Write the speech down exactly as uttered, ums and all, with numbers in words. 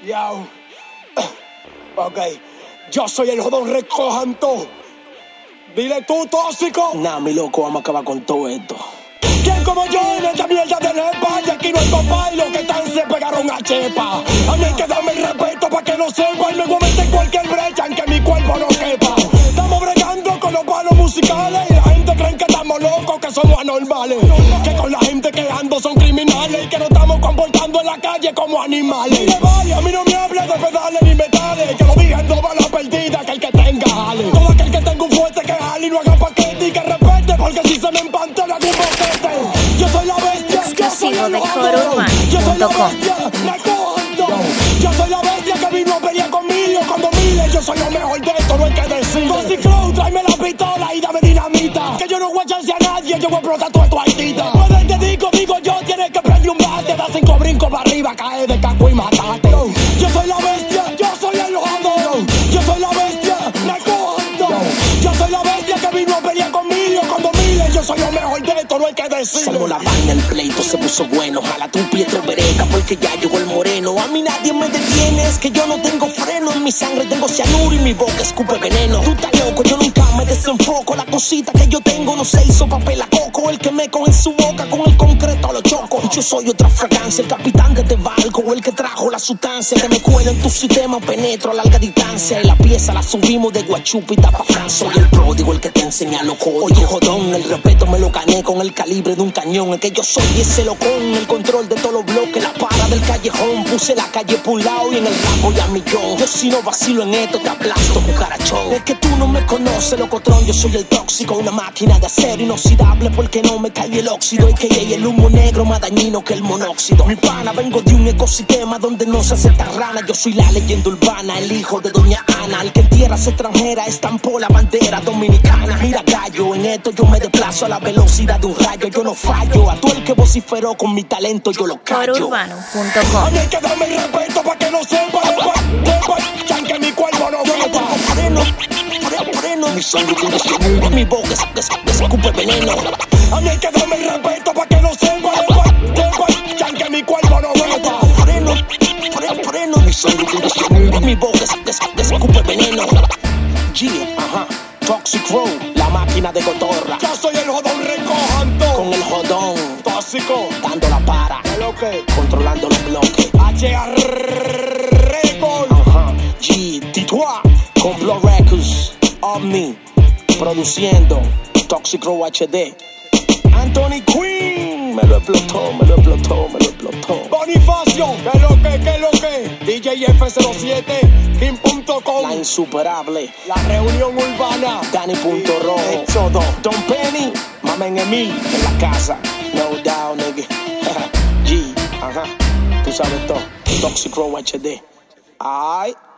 Yo. Ok. Yo soy el jodón, recojan todo. Dile tú, tóxico. Nah, mi loco, vamos a acabar con todo esto. ¿Quién como yo en esta mierda de nepa? Y aquí no hay papá y los que están se pegaron a chepa. A mí hay que darme el respeto para que no sepa. Y me voy a meter cualquier brecha en que mi cuerpo no quepa. Estamos bregando con los palos musicales. Y la gente cree que estamos locos, que somos anormales. Que con la gente que ando son criminales. Y que nos estamos comportando en la calle como animales. Y le vale, a mí no me hable de pedales ni metales. Que lo dije en dos balas perdidas, que el que tenga jale. Todo aquel que tenga un fuerte que jale y no haga paquete. Y que respete, porque si se me empanta le hago un boquete. Yo soy la bestia, exclusivo de coro urbano punto com. Yo soy la bestia que vino a pelear conmigo. Cuando miles, yo soy lo mejor de esto, no hay que decir. Toxic Crow, tráeme la pistola y dame dinamita. Que yo no voy a echarse a nadie, yo voy a explotar todo tu artista. Pueden te digo, digo yo, tienes que prender un bate. Da cinco brincos para arriba, cae de caco y matate. Yo soy la bestia, yo soy el jodón. Yo soy la bestia, me cojo. Yo soy la bestia que vino a pelear conmigo. Cuando miles, yo soy lo mejor de esto, no hay que decir. Salvo la vaina, el pleito se puso bueno. Jala tu Pietro Bereca porque ya llegó el moreno. A mí nadie me detiene, es que yo no tengo freno. En mi sangre tengo cianuro y mi boca escupe veneno. Tú estás loco, yo nunca me desenfoco. La cosita que yo tengo no se hizo papel a coco. El que me coge en su boca con el concreto lo choco. Yo soy otra fragancia, el capitán de este barco. El que trajo la sustancia que me cuela en tu sistema. Penetro a larga distancia y la pieza la subimos de Guachupita pa' Francia. Soy el pródigo, el que te enseña los códigos. Oye, jodón, el respeto me lo gané con el calibre de un cañón. El que yo soy ese locón, el control de todos los bloques. La para del callejón, puse la calle por un lado y en el rap voy a millón. Yo si no vacilo en esto te aplasto, cucarachón. Es que tú no me conoces, locotrón, yo soy el tóxico. Una máquina de acero inoxidable porque no me cae el óxido. Y que hay el humo negro más dañino que el monóxido. Mi pana, vengo de un ecosistema donde no se acepta rana. Yo soy la leyenda urbana, el hijo de doña Ana. El que en tierras extranjeras estampó la bandera dominicana. Mira gallo, en esto yo me desplazo a la velocidad de un rayo. Yo no fallo, a todo el que vociferó con mi talento yo lo callo. coro urbano punto com. A mí hay que darme el respeto para que no sepa. Sepa que mi cuerpo no quepa. Freno, freno, freno. Mi sangre tiene cianuro, mi boca es, es, es, escupe veneno. A mí hay que darme el respeto para que no sepa. Sepa que mi cuerpo no quepa. Freno, freno, freno. Mi sangre tiene cianuro, mi boca es, es, es, escupe veneno. G, ajá. Toxic Crow, la máquina de cotorra. Yo soy el jodón, recojan todo. Con el jodón, tóxico, dando la para. ¿qué lo que? Controlando los bloques. H A Record. Ajá. G, Titoa, con Blow Records, Omni, produciendo Toxic Crow H D. Anthony Queen, me lo explotó, me lo explotó, me lo explotó. Bonifacio, ¿qué lo que, qué lo que? D J F cero siete, Kim punto com. La insuperable, La reunión urbana. Danny punto rojo. Éxodo. Don Penny, Mamen Emil, en la casa. No doubt, nigga. G, ajá, tú sabes todo. Toxic Crow H D. Ay.